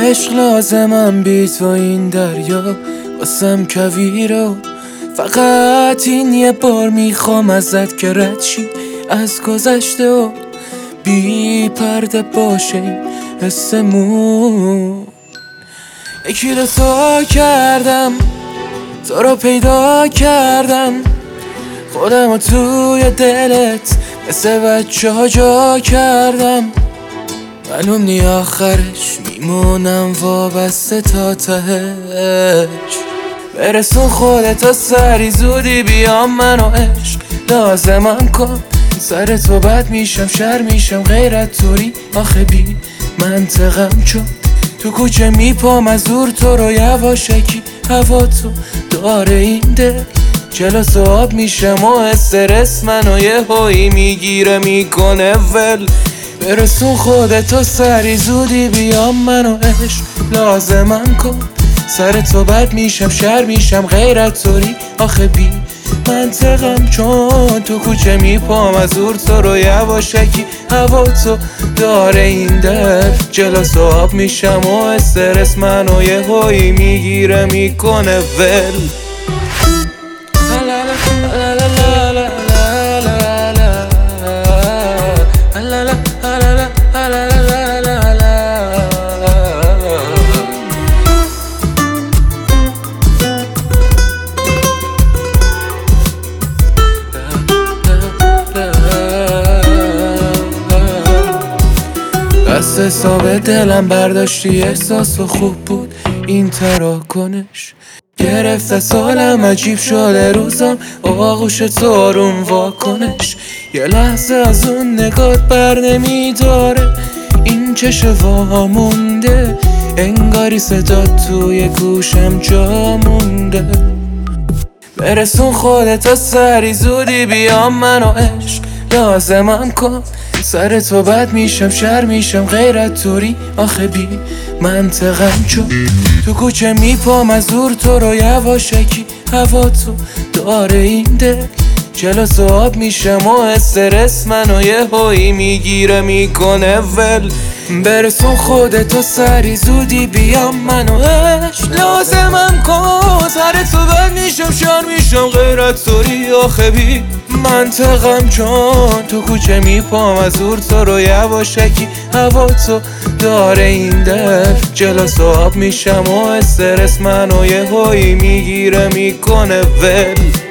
عشق لازمم بی تو این دریا واسم کویرو. فقط این یه بار میخوام ازت که رد شی از گذشته و بی پرده باشه این حسمون. یکی رو تا کردم، تو رو پیدا کردم، خودم رو توی دلت مثل بچه ها جا کردم. معلوم نی آخرش میمونم وابسته تا تهش. برسون خودت سری زودی بیام منو عشق لازمم کن. سر تو بد میشم شر میشم غیرت توری آخه بی منطقم چون تو کوچه میپام از دور تو رو یواشکی هوا تو داره این دل. جلوس آب میشم و استرس منو یه هایی میگیره میکنه ول. برسون خودتو سری زودی بیام منو عشق لازمم کن. سر تو بد میشم شر میشم غیرت توری آخه بی منطقم چون تو کوچه میپام از دور تو رو یواشکی هوا تو داره این دل. جلوس آب میشم و استرس منو یه هایی میگیره میکنه ول. دست حساب دلم برداشتی احساس و خوب بود این تراکنش. گرفته سالم عجیب شده روزم آغوش تو آروم واکنش. یه لحظه از اون نگات بر نمیداره این چشه وامونده. انگاری صدا توی گوشم جا مونده. برسون خودت سری زودی بیام منو عشق لازمم کن. سر تو بد میشم شر میشم غیرت توری آخه بی منطقم چون تو کوچه میپام از دور تو رو یواشکی هوا تو داره این دل. جلوس آب میشم و استرس منو یه هایی میگیره میکنه ول. برسون خودتو سری زودی بیام منو عشق لازمم کن. سر تو بد میشم شر میشم غیرت توری آخه بی منطقم چون تو کوچه میپام از دور تو رو یواشکی هوا تو داره این دل. جلوس آب میشم و استرس منو یه هایی میگیره میکنه ول.